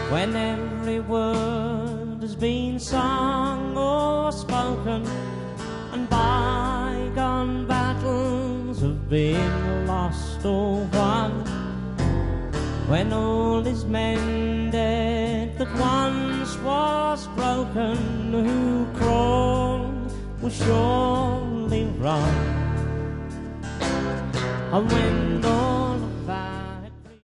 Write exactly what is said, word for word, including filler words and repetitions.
when every word has been sung or spoken, and bygone battles have been lost or won, when all is mended that once was broken, who crawled will surely run. And when